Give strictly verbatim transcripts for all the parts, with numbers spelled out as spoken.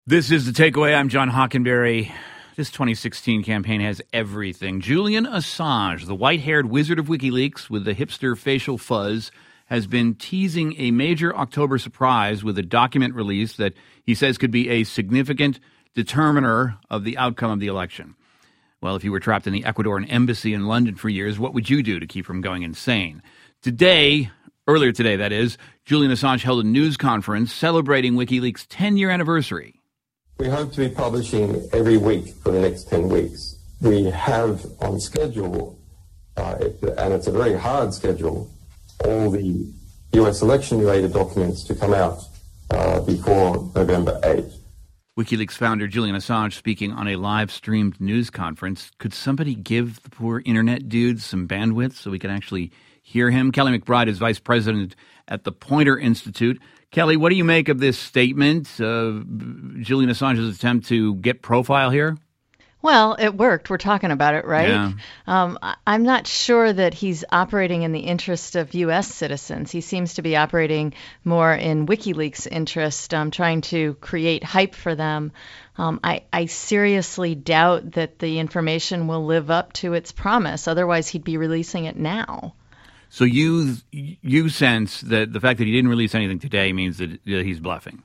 This is The Takeaway. I'm John Hockenberry. This twenty sixteen campaign has everything. Julian Assange, the white-haired wizard of WikiLeaks with the hipster facial fuzz, has been teasing a major October surprise with a document release that he says could be a significant determiner of the outcome of the election. Well, if you were trapped in the Ecuadorian embassy in London for years, what would you do to keep from going insane? Today, earlier today, that is, Julian Assange held a news conference celebrating WikiLeaks' ten-year anniversary. We hope to be publishing every week for the next ten weeks. We have on schedule, uh, and it's a very hard schedule, all the U S election-related documents to come out uh, before November eighth. WikiLeaks founder Julian Assange speaking on a live-streamed news conference. Could somebody give the poor internet dude some bandwidth so we can actually hear him? Kelly McBride is vice president at the Poynter Institute. Kelly, what do you make of this statement, uh, Julian Assange's attempt to get profile here? Well, it worked. We're talking about it, right? Yeah. Um, I'm not sure that he's operating in the interest of U S citizens. He seems to be operating more in WikiLeaks' interest, um, trying to create hype for them. Um, I, I seriously doubt that the information will live up to its promise. Otherwise, he'd be releasing it now. So you you sense that the fact that he didn't release anything today means that he's bluffing?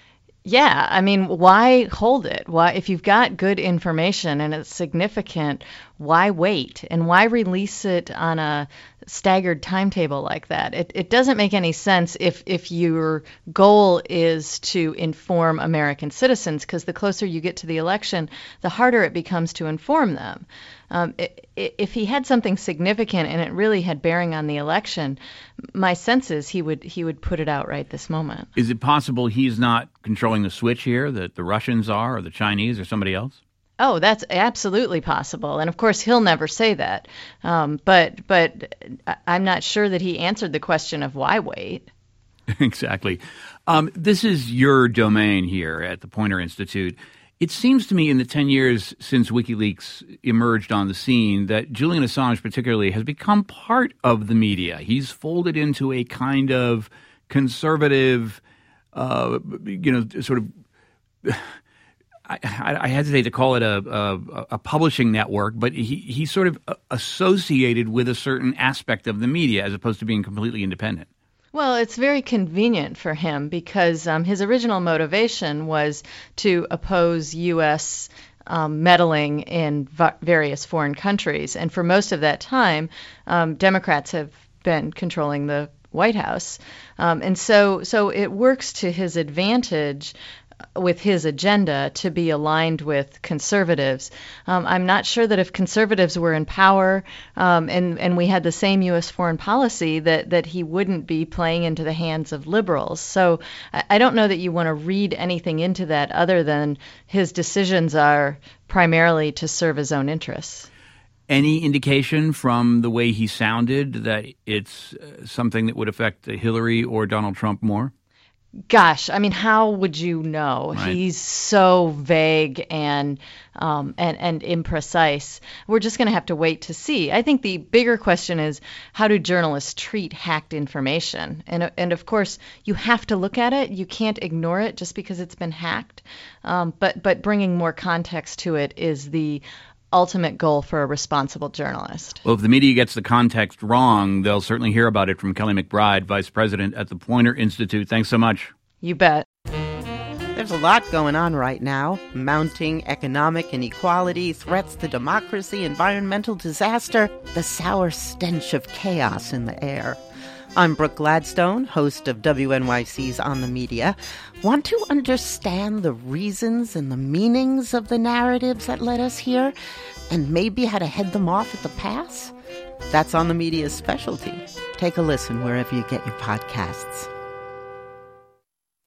Yeah, I mean, why hold it? Why, if you've got good information and it's significant, why wait? And why release it on a staggered timetable like that? It it doesn't make any sense if if your goal is to inform American citizens, because the closer you get to the election, the harder it becomes to inform them. Um, it, it, if he had something significant and it really had bearing on the election, my sense is he would he would put it out right this moment. Is it possible he's not controlling the switch here, that the Russians are, or the Chinese, or somebody else? Oh, that's absolutely possible. And of course, he'll never say that. Um, but but I'm not sure that he answered the question of why wait. Exactly. Um, this is your domain here at the Poynter Institute. It seems to me in the ten years since WikiLeaks emerged on the scene that Julian Assange particularly has become part of the media. He's folded into a kind of conservative, uh, you know, sort of... I, I hesitate to call it a, a, a publishing network, but he, he's sort of associated with a certain aspect of the media as opposed to being completely independent. Well, it's very convenient for him because um, his original motivation was to oppose U S um, meddling in v- various foreign countries. And for most of that time, um, Democrats have been controlling the White House. Um, and so, so it works to his advantage with his agenda to be aligned with conservatives. Um, I'm not sure that if conservatives were in power um, and, and we had the same U S foreign policy, that, that he wouldn't be playing into the hands of liberals. So I, I don't know that you want to read anything into that other than his decisions are primarily to serve his own interests. Any indication from the way he sounded that it's uh, something that would affect Hillary or Donald Trump more? Gosh, I mean, how would you know? Right. He's so vague and um, and and imprecise. We're just going to have to wait to see. I think the bigger question is, how do journalists treat hacked information? And and of course, you have to look at it. You can't ignore it just because it's been hacked. Um, but but bringing more context to it is the ultimate goal for a responsible journalist. Well, if the media gets the context wrong, they'll certainly hear about it from Kelly McBride, vice president at the Poynter Institute. Thanks so much. You bet. There's a lot going on right now. Mounting economic inequality, threats to democracy, environmental disaster, the sour stench of chaos in the air. I'm Brooke Gladstone, host of W N Y C's On the Media. Want to understand the reasons and the meanings of the narratives that led us here, and maybe how to head them off at the pass? That's On the Media's specialty. Take a listen wherever you get your podcasts.